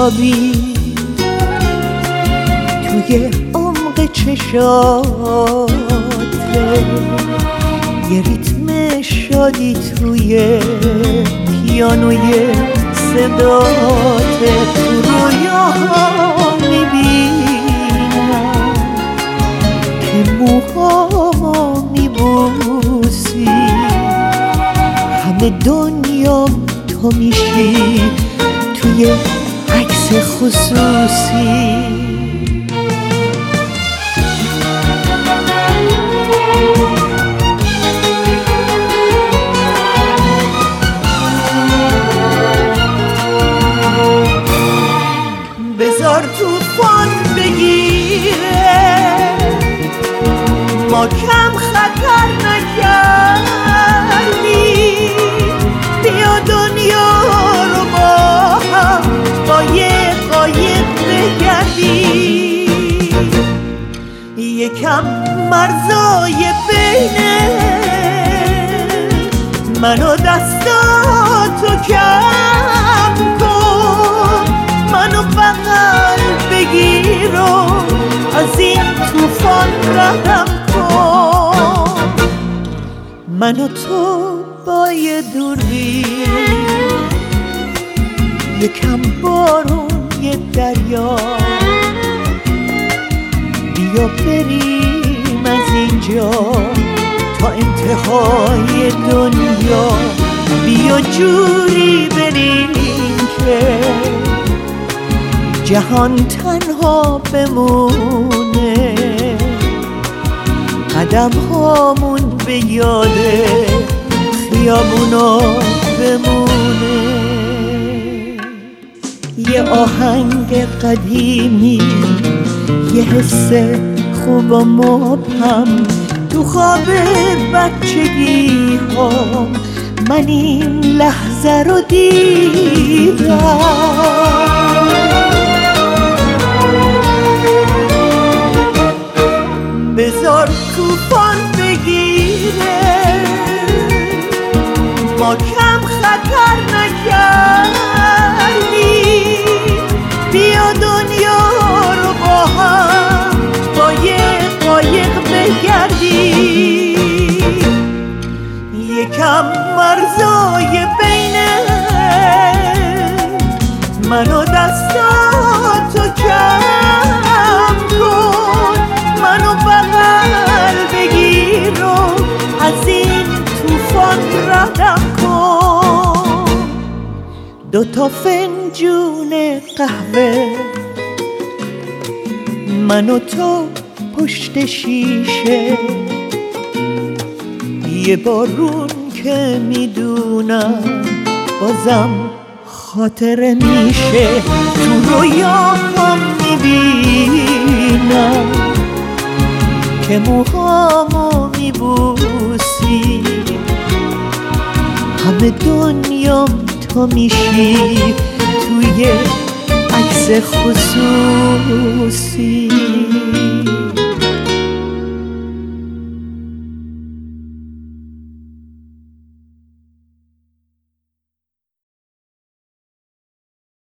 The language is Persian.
میخوابی توی عمق چشاته، یه ریتم شادی توی پیانوی صداته. تو رویاها میبینم که موهامو میبوسی، همه دنیام تو میشی توی عکس خصوصی. بذار طوفان بگیره، ما کم خطر نکردیم، بیا دنیا رو با هم با یه قایق بگردیم. یکم مرزای بینه من و دستاتو کم کن، منو بغل بگیر و از این طوفان ردم کن. من و تو با یه دوربین، یکم بارون یه دریا، بیا بریم از اینجا تا انتهای دنیا. بیا جوری بریم که جهان تنها بمونه، قدم هامون به یاد خیابونا بمونه. یه آهنگ قدیمی، یه حس خوب و مبهم، تو خواب بچگی ها من این لحظه رو دیدم. بذار طوفان بگیره، ما کم خطر نکردیم، بیا دنیا رو با هم با یه قایق بگردیم. یکم مرزای بینه من و دستاتو کم کن، منو بغل بگیر و از این طوفان ردم کن. دوتا فنجون قهوه من و تو پشت شیشه، یه بارون که میدونم بازم خاطره میشه. تو رویاهم میبینم که موهامو میبوسی، همه دنیام تو میشی توی عکس خصوصی.